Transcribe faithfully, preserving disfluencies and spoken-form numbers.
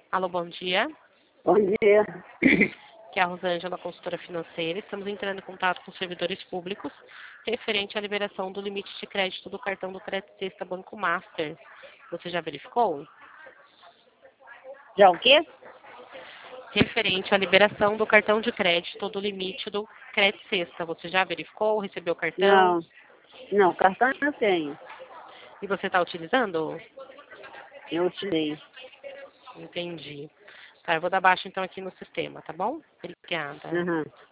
Alô, bom dia. Bom dia. Aqui é a Rosângela, consultora financeira. Estamos entrando em contato com os servidores públicos referente à liberação do limite de crédito do cartão do Crédito Sexta Banco Master. Você já verificou? Já o quê? Referente à liberação do cartão de crédito do limite do Crédito Sexta. Você já verificou? Recebeu o cartão? Não. Não, cartão eu tenho. E você está utilizando? Eu utilizei. Entendi. Tá, eu vou dar baixa então aqui no sistema, tá bom? Obrigada. Uhum.